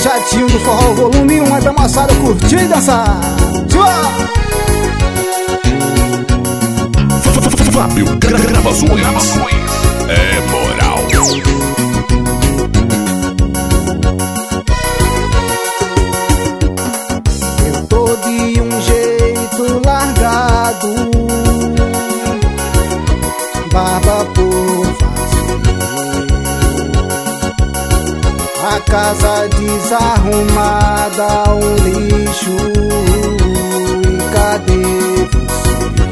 Chatinho do Forró, volume 1, é pra moçada curtir e dançar. Fábio Gravações. É moral. Eu tô de um jeito largado, barba por fazer, a casa desarrumada, um lixo. E cadê você?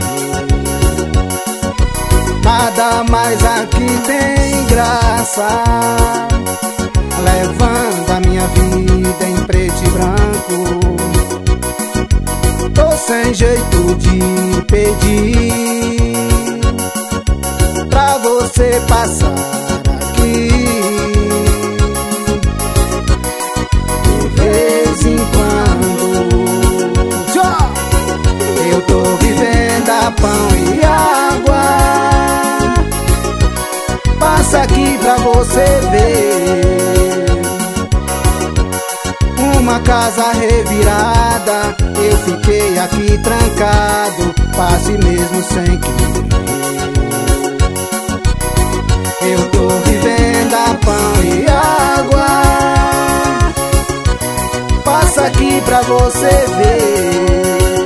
Nada mais aqui tem graça, levando a minha vida em preto e branco. Tô sem jeito de pedir pra você passar aqui. De vez em quando eu tô vivendo a pão e água. Passa aqui pra você ver uma casa revirada. Eu fiquei aqui trancado, passe mesmo sem querer. Eu tô vivendo a pão e água. Passa aqui pra você ver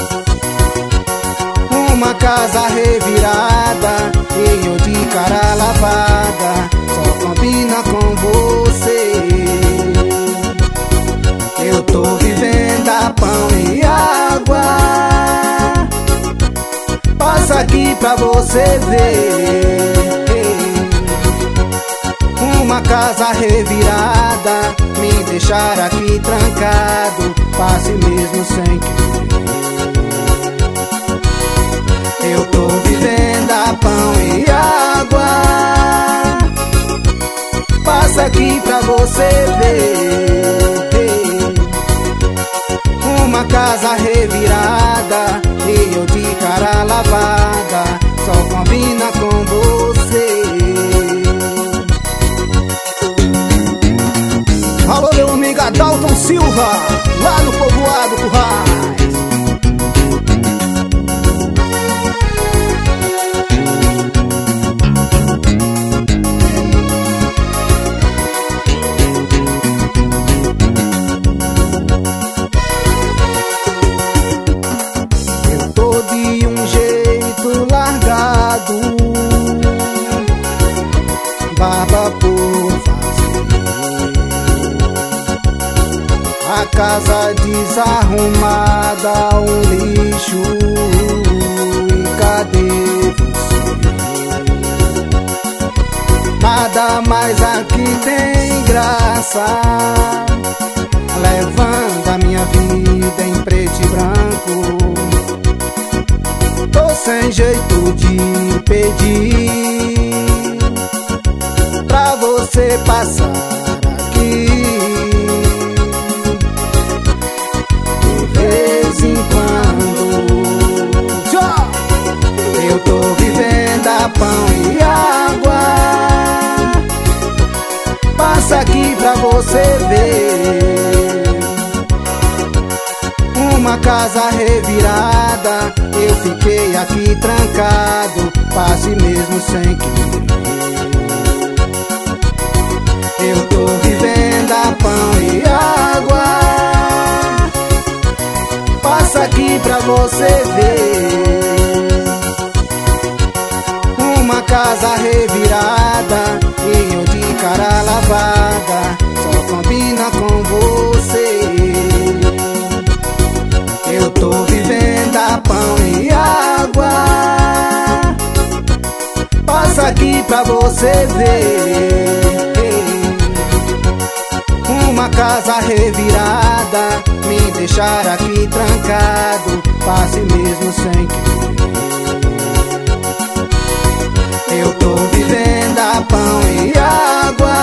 uma casa revirada e eu de cara lavada, só combina com você. Eu tô vivendo a pão e água. Passa aqui pra você ver uma casa revirada, me deixar aqui trancado, passe mesmo sem querer. Eu tô vivendo a pão e água. Passa aqui pra você ver uma casa revirada e eu de cara lavada, só combina com você. Alô, meu amigo Adalton Silva, lá do povoado Currais. De um jeito largado, barba por fazer, a casa desarrumada, um lixo. E cadê você? Nada mais aqui tem graça, levando a minha vida em preto e branco. Tô sem jeito de pedir pra você passar aqui. De vez em quando eu tô vivendo a pão e água. Passa aqui pra você ver uma casa revirada. Eu fiquei aqui trancado, passe mesmo sem querer. Eu tô vivendo a pão e água. Passa aqui pra você ver uma casa revirada e eu de cara lavada, só combina com você. Eu tô vivendo a pão e água. Passa aqui pra você ver uma casa revirada, me deixar aqui trancado, passe mesmo sem querer. Eu tô vivendo a pão e água.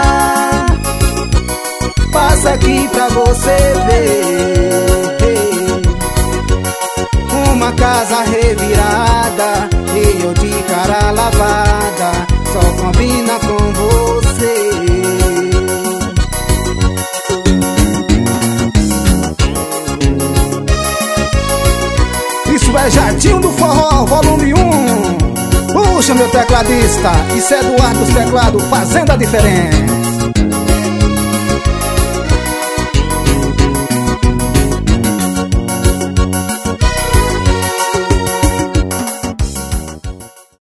Passa aqui pra você ver uma casa revirada e eu de cara lavada, só combina com você. meu tecladista. Isso é Eduardo dos teclados, fazendo a diferença.